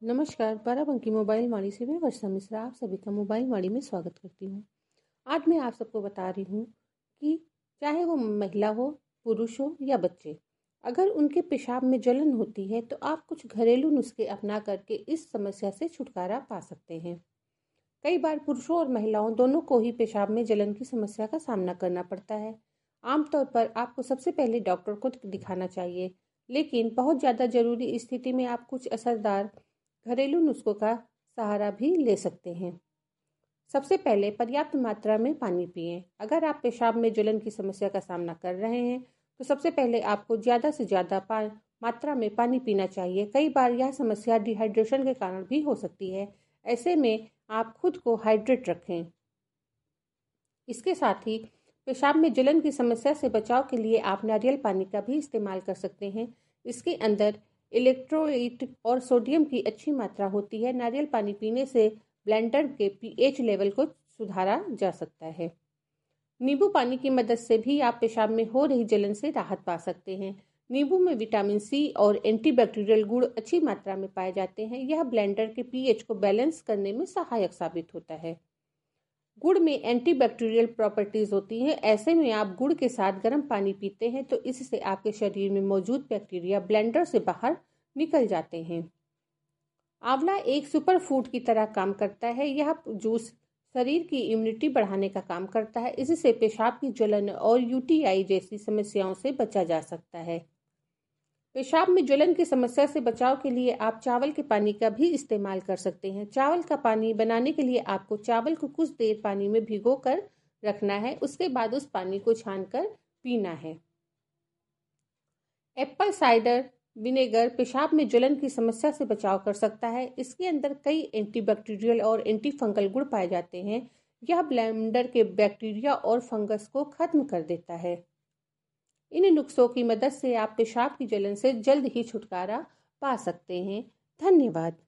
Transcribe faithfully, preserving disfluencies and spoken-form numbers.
नमस्कार, बाराबंकी मोबाइल वाणी से मैं वर्षा मिश्रा आप सभी का मोबाइल वाणी में स्वागत करती हूँ। आज मैं आप सबको बता रही हूँ कि चाहे वो महिला हो, पुरुष हो या बच्चे, अगर उनके पेशाब में जलन होती है तो आप कुछ घरेलू नुस्खे अपना करके इस समस्या से छुटकारा पा सकते हैं। कई बार पुरुषों और महिलाओं दोनों को ही पेशाब में जलन की समस्या का सामना करना पड़ता है। आमतौर पर आपको सबसे पहले डॉक्टर को दिखाना चाहिए, लेकिन बहुत ज़्यादा जरूरी स्थिति में आप कुछ असरदार घरेलू नुस्खों का सहारा भी ले सकते हैं। सबसे पहले पर्याप्त मात्रा में पानी पिएं। अगर आप पेशाब में जलन की समस्या का सामना कर रहे हैं तो सबसे पहले आपको ज़्यादा से ज़्यादा मात्रा में पानी पीना चाहिए। कई बार यह समस्या डिहाइड्रेशन के कारण भी हो सकती है। ऐसे में आप खुद को हाइड्रेट रखें। इसके साथ ही पेशाब में जलन की समस्या से बचाव के लिए आप नारियल पानी का भी इस्तेमाल कर सकते हैं। इसके अंदर इलेक्ट्रोलाइट और सोडियम की अच्छी मात्रा होती है। नारियल पानी पीने से ब्लैडर के पीएच लेवल को सुधारा जा सकता है। नींबू पानी की मदद से भी आप पेशाब में हो रही जलन से राहत पा सकते हैं। नींबू में विटामिन सी और एंटीबैक्टीरियल गुण अच्छी मात्रा में पाए जाते हैं। यह ब्लैडर के पीएच को बैलेंस करने में सहायक साबित होता है। गुड़ में एंटीबैक्टीरियल प्रॉपर्टीज होती हैं। ऐसे में आप गुड़ के साथ गर्म पानी पीते हैं तो इससे आपके शरीर में मौजूद बैक्टीरिया ब्लेंडर से बाहर निकल जाते हैं। आंवला एक सुपर फूड की तरह काम करता है। यह जूस शरीर की इम्यूनिटी बढ़ाने का काम करता है। इससे पेशाब की जलन और यूटीआई जैसी समस्याओं से बचा जा सकता है। पेशाब में जलन की समस्या से बचाव के लिए आप चावल के पानी का भी इस्तेमाल कर सकते हैं। चावल का पानी बनाने के लिए आपको चावल को कुछ देर पानी में भिगो कर रखना है। उसके बाद उस पानी को छानकर पीना है। एप्पल साइडर विनेगर पेशाब में जलन की समस्या से बचाव कर सकता है। इसके अंदर कई एंटीबैक्टीरियल और एंटीफंगल गुण पाए जाते हैं। यह ब्लेंडर के बैक्टीरिया और फंगस को खत्म कर देता है। इन नुस्खों की मदद से आप पेशाब की जलन से जल्द ही छुटकारा पा सकते हैं। धन्यवाद।